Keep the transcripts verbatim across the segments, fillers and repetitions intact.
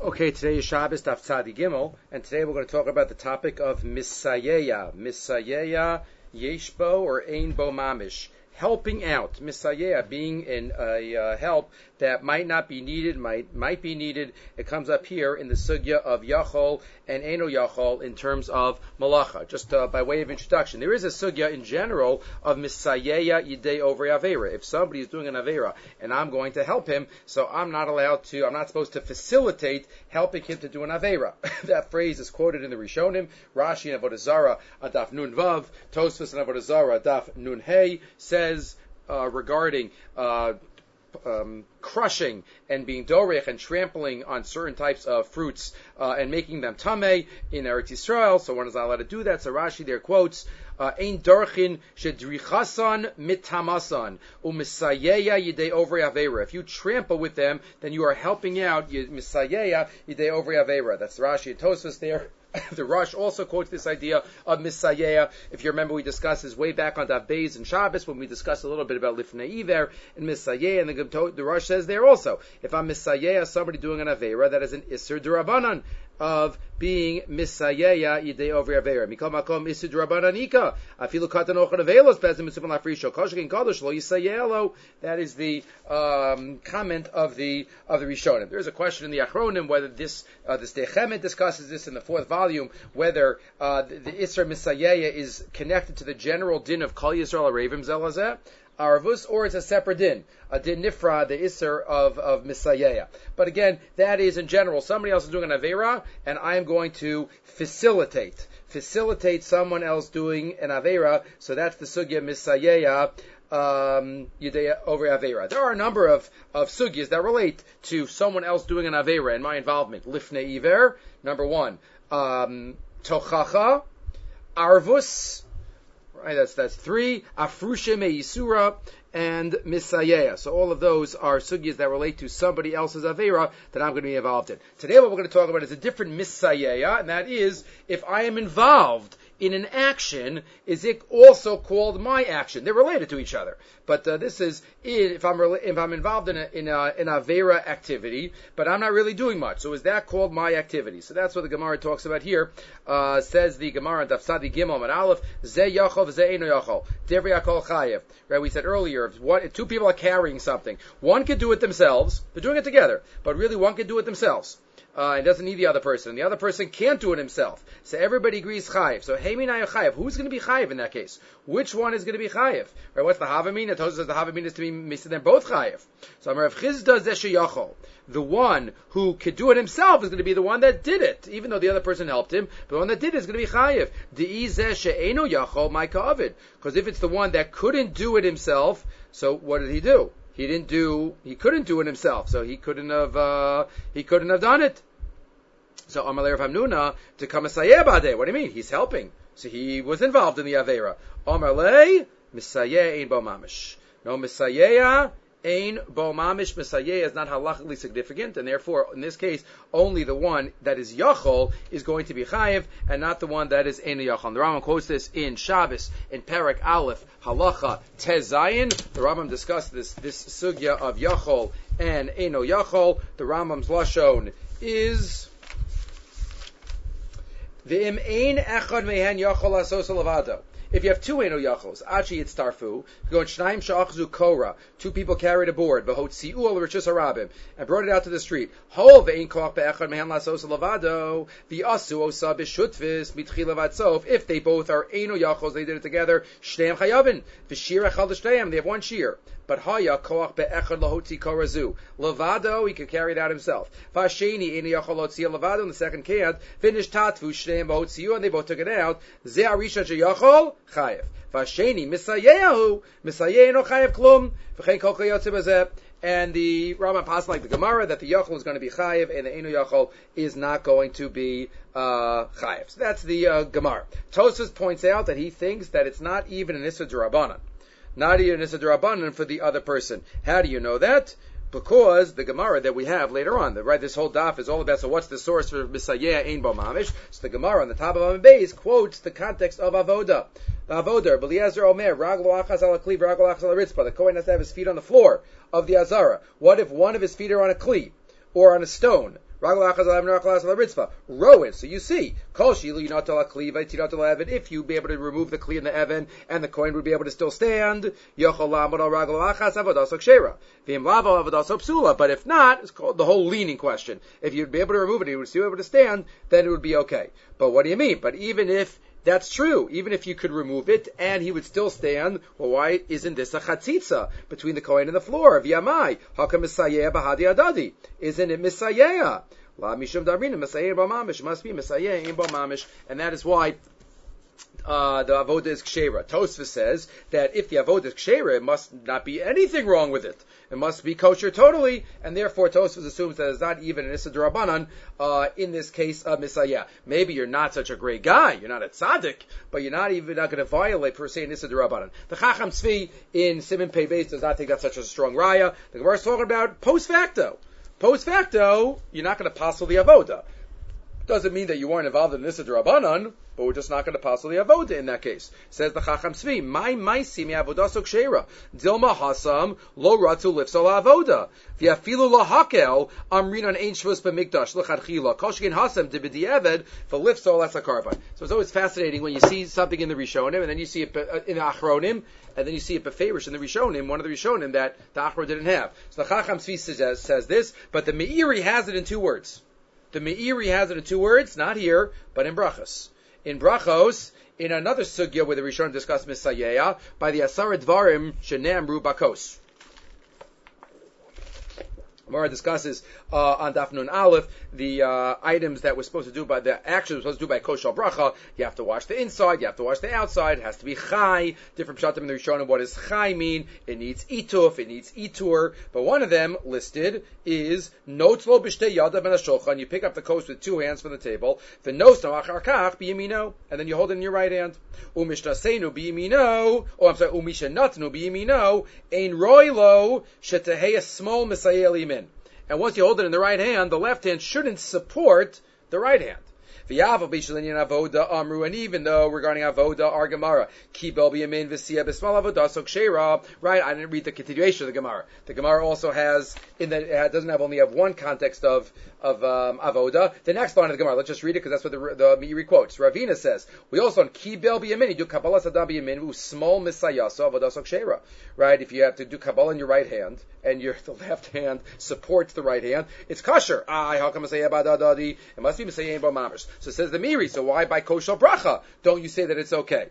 Okay, today is Shabbos, Daf Tzadi Gimel, and today we're going to talk about the topic of Misayeya. Misayeya, Yeshbo, or Ein Bo Mamish. Helping out. Misayeya being in a uh, help that might not be needed, might might be needed. It comes up here in the sugya of Yachol and Eino Yachol in terms of Malacha. Just uh, by way of introduction, there is a sugya in general of Misayeya Yidei Over Avera. If somebody is doing an Avera and I'm going to help him, so I'm not allowed to, I'm not supposed to facilitate helping him to do an Avera. That phrase is quoted in the Rishonim, Rashi and Avodah Zarah, Adaf Nun Vav, Tosfos and Avodah Zarah, Adaf Nun Hey, says uh, regarding uh, um, crushing and being dorech and trampling on certain types of fruits uh, and making them tameh in Eretz Yisrael. So one is not allowed to do that. So Rashi there quotes, Ein dorchin shedrichasan mitamasan umisayeya yidei over avera. If you trample with them, then you are helping out misayeya yidei over avera. That's Rashi and Tosfos there. The Rosh also quotes this idea of Misayeya. If you remember, we discussed this way back on Daf Beis and Shabbos when we discussed a little bit about Lifnei Iver and Misayeya, and the, the Rosh says there also, if I'm Misayeya, somebody doing an Avera, that is an Isser D'Rabanan of being Misayeya Yidei Over Avera. Mikol Makom Isser D'Rabanan Ika. Afilu Katan Ochad Avelos Bezim Mitzvah Lafrisho. Koshekin Kadosh Lo Yisayelo. That is the um, comment of the of the Rishonim. There is a question in the Achronim whether this uh, the Sdei Chemet discusses this in the fourth volume, whether uh, the, the Isser Misayeya is connected to the general din of Kol Yisrael Arevim Zelazeh, Arvus, or it's a separate din, a din nifra, the Isser of, of Misayeya. But again, that is in general, somebody else is doing an Avera, and I am going to facilitate, facilitate someone else doing an Avera, so that's the Sugya Misayeya, um, Yidei over Avera. There are a number of, of sugyas that relate to someone else doing an Avera and my involvement. Lifnei Iver, number one. Um, Tochacha, Arvus, right, that's, that's three, Afrushe Me'isura, and Misayeya. So all of those are sugyas that relate to somebody else's Avera that I'm going to be involved in. Today what we're going to talk about is a different Misayeya, and that is, if I am involved in an action, is it also called my action? They're related to each other. But uh, this is, if I'm if I'm involved in a, in a, in a Avera activity, but I'm not really doing much. So is that called my activity? So that's what the Gemara talks about here. Uh, says the Gemara, Daf Tzadi Gimel and Aleph, Ze Yachol, Ze Eino Yachol. Devri Yakol Chayev. Right, we said earlier, if, one, if two people are carrying something, one could do it themselves, they're doing it together, but really one could do it themselves. Uh, and doesn't need the other person. The other person can't do it himself. So everybody agrees chayiv. So heiminai chayiv. Who's going to be chayiv in that case? Which one is going to be chayiv? Right? What's the havamina? It tells us the havamina is to be missing them both chayiv. So Amar Rav Chizda zeshayachol. The one who could do it himself is going to be the one that did it, even though the other person helped him. But the one that did it is going to be chayiv. De'izeh she'eno yachol ma'ika avid. Because if it's the one that couldn't do it himself, so what did he do? He didn't do, he couldn't do it himself, so he couldn't have, uh, he couldn't have done it. So Amalei Rav Hamnuna to come Misayeh Badeh. What do you mean? He's helping. So he was involved in the Avera. Amalei Misayeh Ein Bo Mamish. No Misayeh Ein Bo Mamish. Misayeh is not halachically significant, and therefore, in this case, only the one that is Yachol is going to be Chayiv, and not the one that is Ein Yachol. The Rambam quotes this in Shabbos, in Perek Aleph, Halacha Tezayin. The Rambam discussed this, this sugya of Yachol and Eino Yachol. The Rambam's Lashon is V'im ein echad mehen yachol asos levado. If you have two Eino Yachos, Achi Yitztarfu, go in Shnaim Sha'achzu Korah, two people carried a board, V'hotzi'u al Rishus Harabim, and brought it out to the street. Hol ve'ein koach be'echad mehen lasos levado, v'asu osa b'shutvis, mitchila v'atsof. If they both are Eino Yachos, they did it together, Shneim Chayavin, v'shir echad l'shneim, they have one shear. But haya koach be'echad lahotzi korazu. Levado, he could carry it out himself. V'asheni Eino Yachol hotzi levado, in the second can't, finish tatvu, Shneim v'hotzi'u, and they both took it out. Ze arisha she'yachol, Chayev. Vasheni misayehu misayeh no chayev klum v'chein kol kayotze bazeh. And the Rambam passed like the Gemara that the Yachol is going to be chayev and the Eino Yachol is not going to be uh, chayev. So that's the uh, Gemara. Tosfos points out that he thinks that it's not even an Issa D'Rabbanan, not even an Issa D'Rabbanan for the other person. How do you know that? Because the Gemara that we have later on, the, right, this whole daf is all about, so what's the source for Misayeh Ein Bo Mamish? So the Gemara on the top of Amud Beis quotes the context of Avoda. The Avoda, Beliezer Omer, Raglo Achaz ala Kli, Raglo Achaz ala Ritzpah. The Kohen has to have his feet on the floor of the Azara. What if one of his feet are on a Kli, or on a stone? Row it. So you see, if you be able to remove the kli in the Evan, and the coin would be able to still stand, but if not, it's called the whole leaning question. If you'd be able to remove it, you would still be able to stand, then it would be okay. But what do you mean? But even if that's true, even if you could remove it and he would still stand, well, why isn't this a chatzitza between the kohen and the floor? V'yamai, haka misayeh bahadi adadi. Isn't it misayeh? La mishum darina misayeh bo mamish. Must be misayeh in bo mamish. And that is why uh, the avoda is kshera. Tosfos says that if the avoda is kshera, it must not be anything wrong with it. It must be kosher totally, and therefore Tosfos assumes that it's not even an Issa D'Rabbanan uh, in this case of Misayeh. Maybe you're not such a great guy, you're not a tzaddik, but you're not even not going to violate per se an Issa D'Rabbanan. The Chacham Tzvi in Siman Pei Beis does not think that's such a strong raya. The Gemara is talking about post facto. Post facto, you're not going to passel the avoda. Doesn't mean that you weren't involved in Issa D'Rabbanan, but we're just not going to passel the avoda in that case. Says the Chacham Tzvi, "My maisi mi avodaso kshera dilma hasam lo ratu lifsal avoda v'afilu lahakel amrinan ein shvus b'mikdash l'chadchila koshkin hasam dibidiyeved v'lifsal as a karban." So it's always fascinating when you see something in the Rishonim and then you see it in the Achronim and then you see it beferish in the Rishonim, one of the Rishonim that the Achron didn't have. So the Chacham Tzvi says, says this, but the Meiri has it in two words. The Meiri has it in two words, not here, but in Brachos. In Brachos, in another sugya where the Rishonim discuss Misayeh, by the Asara Dvarim Shene'amru Bakos. Gemara discusses uh, on Daf Nun Aleph the uh, items that we're supposed to do by the actions we're supposed to do by Koshal Bracha. You have to wash the inside, you have to wash the outside. It has to be Chai. Different pshatim in the Rishonim. What does Chai mean? It needs Ituf, it needs Itur. But one of them listed is Notlo B'Shtei Yada Ben HaShulchan. You pick up the kos with two hands from the table. V'Nosno Achar Kach B'Yamino, and then you hold it in your right hand. Umishtasenu B'Yamino. Oh, I'm sorry. Umishanatnu B'Yamino. Ein Roilo Shetehei Small Misayel Imin. And once you hold it in the right hand, the left hand shouldn't support the right hand. And even though regarding avoda, our Gemara, right? I didn't read the continuation of the Gemara. The Gemara also has in that it doesn't have only have one context of of um, avoda. The next line of the Gemara, let's just read it because that's what the the Meiri quotes. Ravina says we also on kibel b'yamin you do kabbalah sadam b'yamin small misayaso avoda sokshera. Right? If you have to do kabbalah in your right hand and your the left hand supports the right hand, it's kosher. Ah, how come It must be misayim b'mamish. So it says the Meiri, so why by koshal bracha don't you say that it's okay?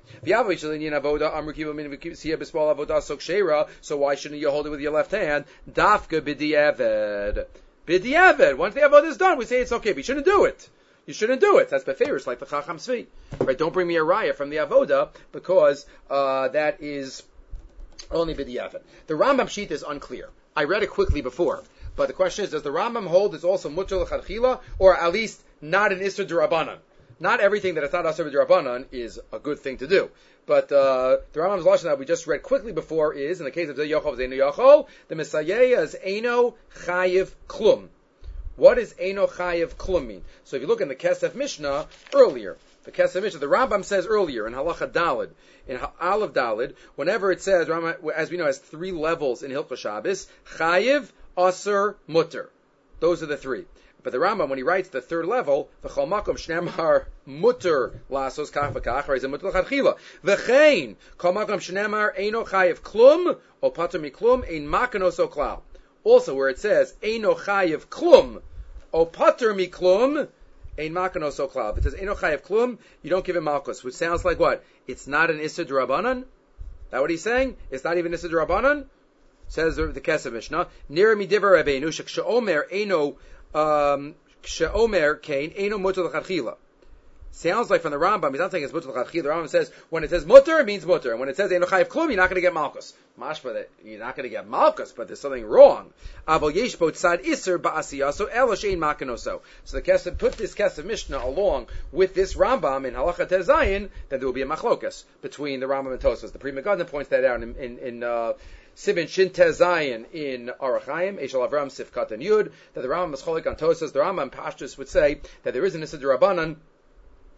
So why shouldn't you hold it with your left hand? Dafka b'di'eved. B'di'eved. Once the avodah is done, we say it's okay, but you shouldn't do it. You shouldn't do it. That's beferish, like the Chacham Tzvi. Right? Don't bring me a raya from the avodah because uh, that is only b'di'eved. The Rambam sheet is unclear. I read it quickly before, but the question is, does the Rambam hold it's also mutter l'chadchila, or at least not an Isser D'Rabbanan? Not everything that is not Isser D'Rabbanan is a good thing to do. But uh, the Rambam's lashon that we just read quickly before is, in the case of Zeh Yochel Zeh Yochel, the Misayeh is Eino Chayiv Klum. What does Eino Chayiv Klum mean? So if you look in the Kesef Mishnah earlier, the Kesef Mishnah, the Rambam says earlier in Halacha Dalid, in Aleph Dalid, whenever it says, as we know, has three levels in Hilchos Shabbos, Chayiv, Aser, Mutter. Those are the three. But the Rambam, when he writes the third level, v'chol makom shnemar mutter lasos kach v'kach, or is it mutter l'chadchila? V'chein, kol makom shnemar eino chayiv klum, o pater miklum, ein makanos o klal. Also, where it says, eino chayiv klum, o pater miklum, ein makanos o klal. If it says eino chayiv klum, you don't give him malchus, which sounds like what? It's not an Issa D'Rabbanan? That what he's saying? It's not even Issa D'Rabbanan? Says the Kesef Mishnah, nir mi divar Rabbeinu, sheksha'omer eino Um, She'omer Kain Eino Mutter L'Chadchila. Sounds like from the Rambam, he's not saying it's Mutter L'Chadchila. The Rambam says when it says Mutter, it means Mutter, and when it says Eino Chayiv Klum, you're not going to get Malchus. Mashma that you're not going to get Malchus, but there's something wrong. Avol Yesh Bo Tzad Iser Ba'asiyaso Elo Shein Makanoso. So the Kesef put this Kesef Mishnah along with this Rambam in Halacha Tez Zayin, then there will be a machlokas between the Rambam and Tosfos. The Pri Megadim points that out in in, in uh, Sibin Shin Tezayin in Arachayim, Eshel Avram Sifkat and Yud, that the Rambam is cholik on Tosas. The Rambam Pashtus would say that there is an Issa D'Rabbanan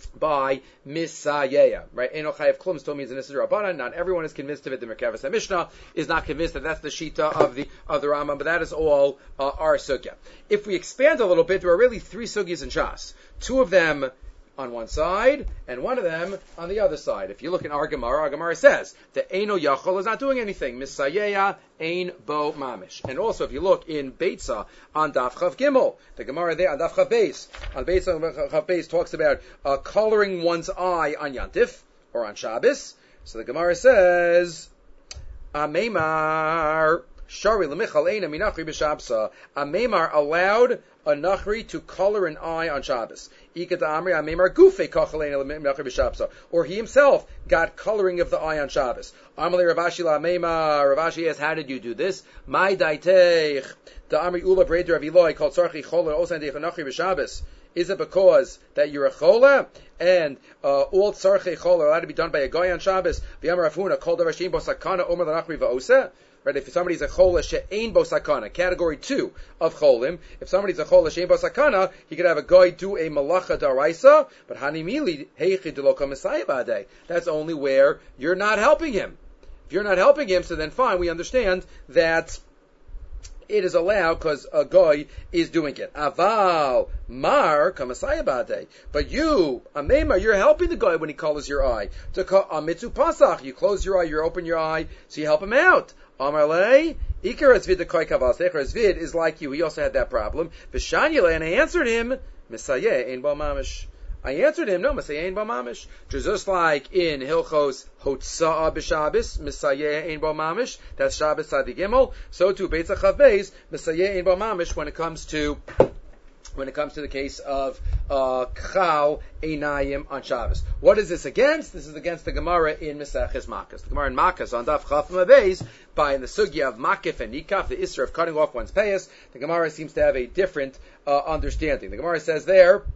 by Misayeya, right? Eno chayav klum still means an Isser Rabbanan. Not everyone is convinced of it. The Merkavas HaMishnah is not convinced that that's the Shita of the of the Rambam, but that is all uh, our sugya. If we expand a little bit, there are really three sugyas in Shas. Two of them on one side, and one of them on the other side. If you look in our Gemara, our Gemara says that Eino Yachol is not doing anything. Misayeya Ein Bo Mamish. And also, if you look in Beitza on Daf Chav Gimel, the Gemara there on Daf Chav Beis, on Beitza Chav Beis talks about uh, coloring one's eye on Yantif, or on Shabbos. So the Gemara says, Ameimar Shari L'Michal Eina Minachri B'Shabsa. Ameimar allowed a nachri to color an eye on Shabbos. Or he himself got coloring of the eye on Shabbos. Ravashi asked, how did you do this? My daiteich, the Amri Ula Breder Aviloi called Sarchi Chola Osan Deich Nachri B'Shabbos. Is it because that you're a chola and uh, all tzarchei chola are allowed to be done by a guy on Shabbos? V'yamar Afuna called the Rashim Bosakana Omer L'Nachri V'Osa. Right, if somebody's a chola she'ein bo sakana, category two of cholim, if somebody's a chola she'ein bo sakana, he could have a guy do a malacha daraisa, but hanimili heichi deloka Messiah ba'adei. That's only where you're not helping him. If you're not helping him, so then fine, we understand that it is allowed because a guy is doing it. Aval mar kamasaya ba'adei. But you, amema, you're helping the guy when he colors your eye. To amitzu pasach, you close your eye, you open your eye, so you help him out. Amarle, Ikar Zvid the Koi Kavas. Zvid is like you. He also had that problem. V'shanyale, and I answered him, Misayeh ein bo mamish. I answered him, no, Misayeh ein bo mamish. Just like in Hilchos Hotza'a b'Shabbos, Misayeh ein bo mamish. That's Shabbos Tzadi Gimel. So too Beitza Chav Beis, Misayeh ein bo mamish. When it comes to when it comes to the case of uh, Chal Einayim on Shabbos. What is this against? This is against the Gemara in Maseches Makkos. The Gemara in Makkos on Daf Chafim Beis, by in the sugya of Makif and Nikaf, the Isser of cutting off one's payas, the Gemara seems to have a different uh, understanding. The Gemara says there,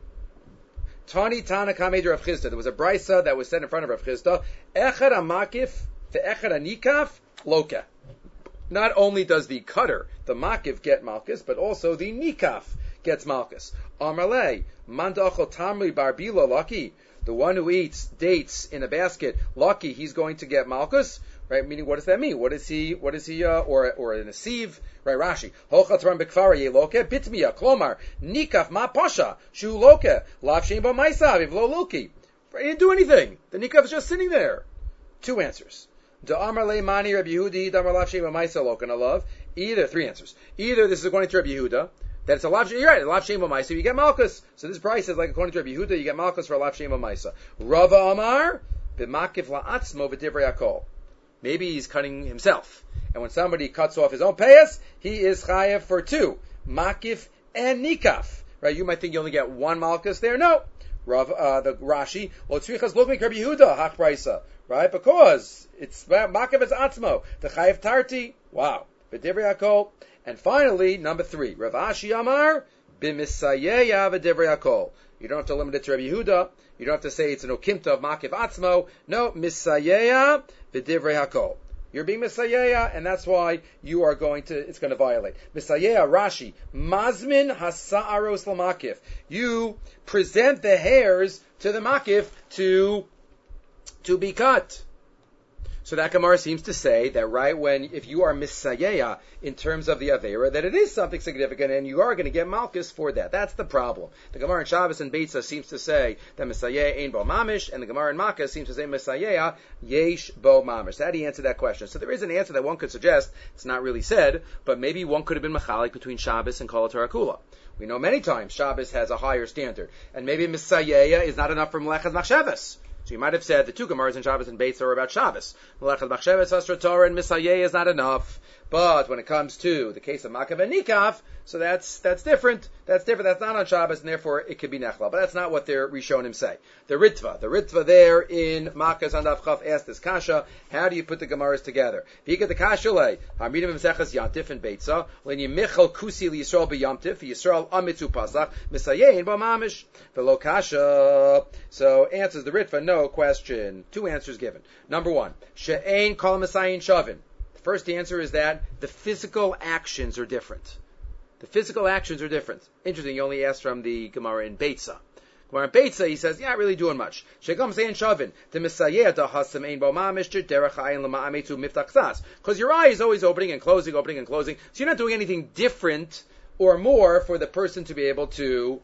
Tani Tana Kamed Rav Chisda. There was a brisa that was said in front of Rav Chisda, Echad HaMakif, the Echad HaNikaf, Loka. Not only does the cutter, the Makif, get Malchus, but also the Nikaf gets Malchus. Amarle, Mandachol Tamri Barbila, lucky. The one who eats dates in a basket, lucky, he's going to get Malchus. Right? Meaning, what does that mean? What is he, what is he, uh, or, or in a sieve? Right, Rashi. Hochatram bekfara ye loke, bitmiya, klomar, nikaf ma pasha, shu loke, lav shein ba maisav, ivlo loki. He didn't do anything. The nikaf is just sitting there. Two answers. Da amar le mani Rabbi Yehudi, da amar lav shein ba maisa loke, and I love. Either, three answers. Either this is according to Rabbi Yehuda, that it's a lav, you're right, a lav shein ba maisa, you get malchus. So this price is like according to Rabbi Yehuda, you get malchus for a lav shein ba maisa. Rava amar, b'makif la'atzmo v'divrei hakol. Maybe he's cutting himself. And when somebody cuts off his own payas, he is chayev for two. Makif and nikaf. Right? You might think you only get one malchus there. No. Rav, uh, the Rashi, well, tzrichas lukmik Rabbi Yehuda, hach praisa. Right? Because it's makif is atzmo. The chayev tarti. Wow. V'divrei hakol. And finally, number three. Rav Ashi Amar, b'misayeya v'divrei hakol. You don't have to limit it to Rabbi Yehuda. You don't have to say it's an okimta of makif atzmo. No, misayeya v'divrei hakol. You're being misayeya, and that's why you are going to, it's going to violate. Misayeya, Rashi, mazmin hasa'aros l'makif. You present the hairs to the makif to, to be cut. So that Gemara seems to say that right when, if you are misayeya in terms of the Aveira, that it is something significant and you are going to get malchus for that. That's the problem. The Gemara in Shabbos and Beitza seems to say that misayeya ain't bo mamish, and the Gemara in Makkah seems to say misayeya yesh bo mamish. How do you answer that question? So there is an answer that one could suggest. It's not really said, but maybe one could have been machalik between Shabbos and Kol Torah Kula. We know many times Shabbos has a higher standard, and maybe misayeya is not enough for Melechas Machshavas. So you might have said the two Gemaras in Shabbos and Beitza are about Shabbos. Melechas Machshavas, Asra Torah, and Misayeh is not enough. But when it comes to the case of Makav and Nikaf, so that's that's different. That's different. That's not on Shabbos, and therefore it could be Nechla. But that's not what their Rishonim say. The Ritva, the Ritva there in Makkos and Avchav asked this Kasha, how do you put the Gemaras together? If you get the Kasha lay, Hamidim Mseches Yantif and Beitza, when you Michal Kusi li Yisrael be Yantif, Yisrael Amitzu Pasach, Misayein ba Mamish, Velo Kasha. So answers the Ritva, no question. Two answers given. Number one, She'ein Kol Misayin Shavin. The first answer is that the physical actions are different. The physical actions are different. Interesting, you only asked from the Gemara in Beitza. Gemara Beitza, he says, yeah, not really doing much. Shegam Zayin Shavin, the Misayeh da Hasam Ein Bo Mamish Derech Ayin Lama'ametu Miftach Tzas. Because your eye is always opening and closing, opening and closing. So you're not doing anything different or more for the person to be able to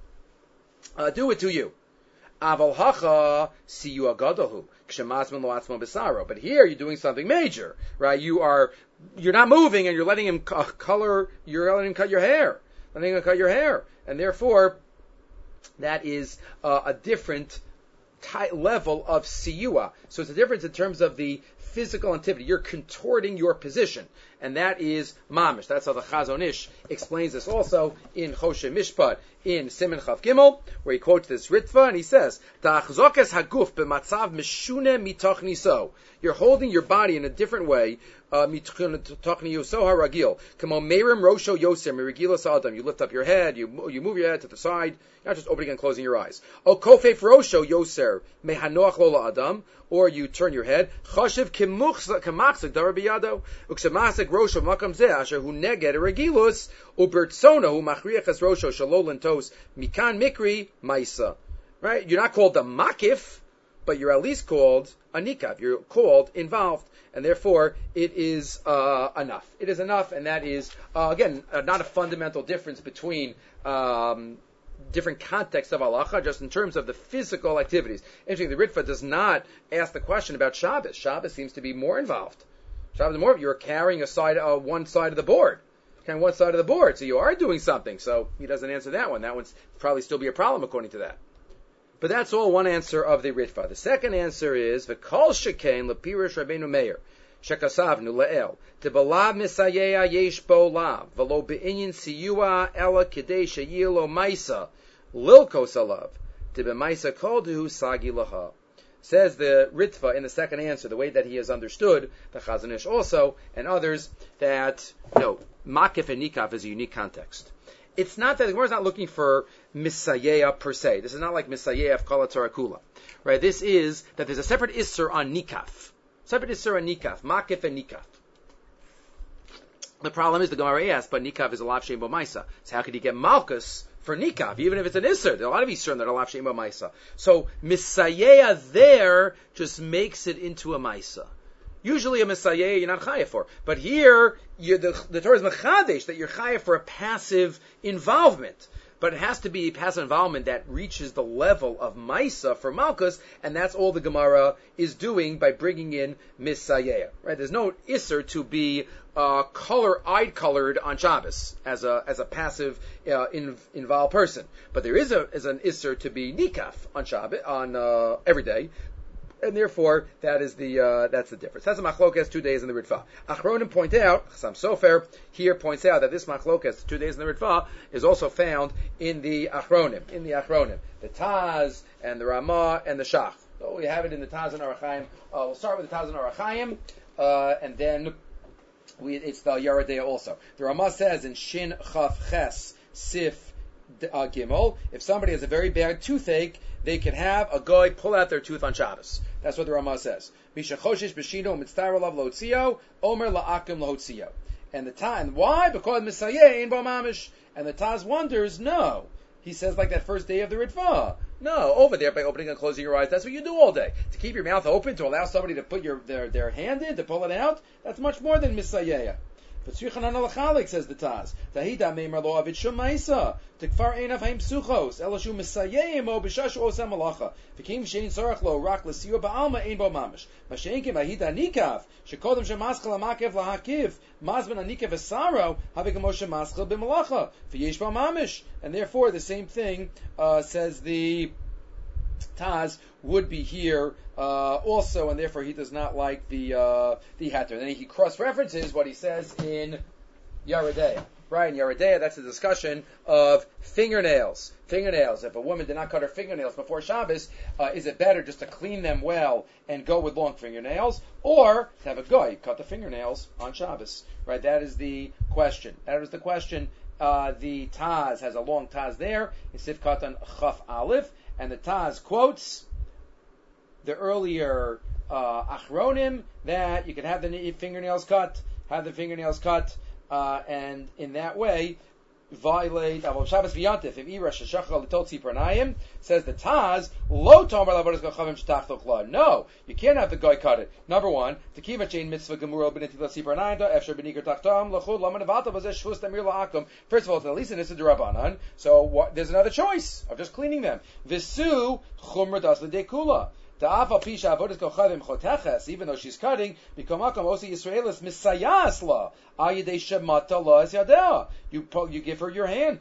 uh, do it to you. Aval hacha siyu agadahu kshemasman lo atzmo besaro. But here you're doing something major, right? You are you're not moving and you're letting him color. You're letting him cut your hair, letting him cut your hair, and therefore that is uh, a different ty- level of siyua. So it's a difference in terms of the physical activity. You're contorting your position, and that is mamish. That's how the Chazon Ish explains this also in Choshe Mishpat in Siman Chav Gimel, where he quotes this Ritva, and he says, "Ta'achzokes haguf b'matzav mishune mitoch niso." You're holding your body in a different way. Mitoch niso haragil, kamo meirim rosho yoser mirigilos adam. You lift up your head, you you move your head to the side. You're not just opening and closing your eyes. O kofef rosho yoser mehanoach lo adam, or you turn your head. Chashiv kemachzik davar biyado uksemasik rosho makam zeh asher hu neged regilus ubertsono hu machriach es rosho shalol lentos mikan mikri maisa. Right? You're not called a makif, but you're at least called a nikav. You're called involved, and therefore it is uh, enough. It is enough, and that is uh, again uh, not a fundamental difference between um, different contexts of halacha, just in terms of the physical activities. Interesting, the Ritva does not ask the question about Shabbos. Shabbos seems to be more involved. Shabbos is more. You're carrying a side, uh, one side of the board. Carrying one side of the board, so you are doing something. So he doesn't answer that one. That one's probably still be a problem according to that. But that's all one answer of the Ritva. The second answer is V'kol shekain lepirish Rabbeinu Meir shekasavnu le'el tibalav misayeya yesh bo lav v'lo be'inyin siyua ela kidei sheyilo maisa lilkos alav tibemaisa kolduhu sagi laha. Says the Ritva in the second answer, the way that he has understood the Chazon Ish also and others, that no makif and nikaf is a unique context. It's not that the Gemara is not looking for misayeya per se. This is not like misayeya of kala Torah kula, right? This is that there's a separate isser on nikaf, separate isser on nikaf, makif and nikaf. The problem is the Gemara asks, but nikaf is a lav shein bo maisa. So how could you get malchus for nikaf, even if it's an isser? There are a lot of isser that are lav shein bo maisa. So misayeya there just makes it into a maisa. Usually a Messiah you're not chayav for. But here, the, the Torah is mechadesh that you're chayav for a passive involvement. But it has to be a passive involvement that reaches the level of Maisa for Malkus, and that's all the Gemara is doing by bringing in Messiah. Right? There's no Isser to be uh, color, eye-colored on Shabbos as a as a passive uh, in, involved person. But there is a is an Isser to be Nikaf on Shabbos, on uh, every day. And therefore, that is the uh, that's the difference. That's a machlokas, two days in the Ritva. Achronim point out, Chassam Sofer here points out that this machlokas, two days in the Ritva, is also found in the Achronim, in the Achronim, the Taz and the Ramah and the Shach. So we have it in the Taz and Orach Chaim. Uh, we'll start with the Taz and Orach Chaim, uh, and then we, it's the Yoreh De'ah also. The Ramah says in Shin Chaf Ches Sif uh, Gimel, if somebody has a very bad toothache, they can have a guy pull out their tooth on Shabbos. That's what the Ramah says. Misha choshish b'shino mitzvah lav lotzio, omer la'akim lotzio. And the time, why? Because Misayeh ain't bo mamish. And the Taz wonders, no. He says like that first day of the Ritva. No, over there by opening and closing your eyes, that's what you do all day. To keep your mouth open, to allow somebody to put your their, their hand in, to pull it out, that's much more than Misayeh. But Tzrichanan alachalik, says the Taz. Tahida meimar lo avid shum ma'isa. Tikfar einav haim psuchos. Elashu misayeh mo b'shashu osam malacha. V'kim shein sorach lo rak l'siyu ba'alma ein bo mamish. Masha'enkim ahida nikav. Shekodem shemaschel ha'makev lahakiv. Mazman ha'nikav esaro. Havik moshe maschel b'malacha. V'yesh bo mamish. And therefore the same thing, uh, says the Taz, would be here uh, also, and therefore he does not like the uh, the hatter. And then he cross-references what he says in Yoreh De'ah. Right, in Yoreh De'ah, that's a discussion of fingernails. Fingernails. If a woman did not cut her fingernails before Shabbos, uh, is it better just to clean them well and go with long fingernails, or to have a guy cut the fingernails on Shabbos? Right, that is the question. That is the question. Uh, the Taz has a long Taz there. It's Sifkat on Chaf Aleph. And the Taz quotes the earlier uh, Achronim that you can have the fingernails cut, have the fingernails cut, uh, and in that way, violate Avodah Shabbos v'yantif. If ira sheshachal l'tol tzipranayim, says the Taz, lo tomer lavodas gachavim shetachtok la. No, you can't have the guy cut it. Number one, to keep a chain mitzvah gemuro b'netilas tzipranayim efshar b'nikar tachtam lachud laman avata v'zeh shvus tamir la'akum. First of all, it's at least an issa d'Rabbanan, so what, there's another choice of just cleaning them. V'su chumra das l'dekula. Even though she's cutting, you you give her your hand.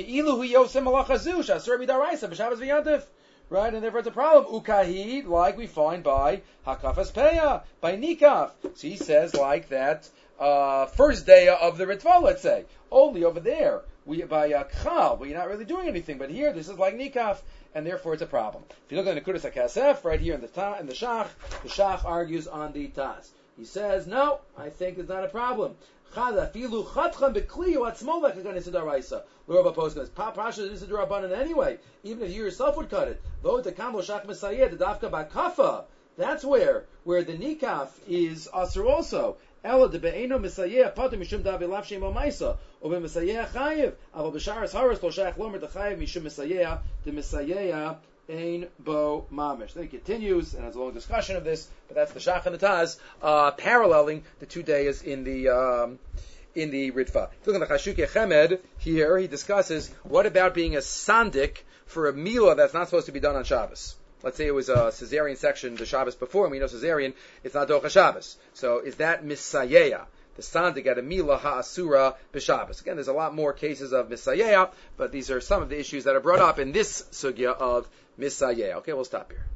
Right, and therefore it's a problem. Ukahid, like we find by Hakafas Peya, by Nikaf. So he says like that uh, first day of the Ritva, let's say. Only over there, we by uh, Kchal, but you're not really doing anything. But here, this is like Nikaf, and therefore it's a problem. If you look at the Nekudas HaKasef, right here in the ta, in the Shach, the Shach argues on the Taz. He says, no, I think it's not a problem. Chada filu chatchan bekliyu atzmolech again is a daraisa. L'Rabba Poskan Pasha is a darabanan anyway. Even if you yourself would cut it, though the kamo shach mesayed the dafka bakafa. That's where where the nikaf is asur also. Ela de be'eno mesayeh pater mishum davi lav shemo ma'isa or be mesayeh chayiv. Aval b'sharas haras lo shach lomer the chayiv mishum mesayeh the mesayeh. Ein bo mamish. Then he continues and has a long discussion of this, but that's the Shach and the Taz uh, paralleling the two days in the um, in the Ritva. Look at the Chashukei Chemed here. He discusses what about being a sandik for a milah that's not supposed to be done on Shabbos. Let's say it was a Caesarean section the Shabbos before, and we know Caesarean it's not Docha Shabbos. So is that misayeya? The sandik at a milah ha'asura b'Shabbos. Again, there's a lot more cases of misayeya, but these are some of the issues that are brought up in this sugya of Misayeh. Okay, we'll stop here.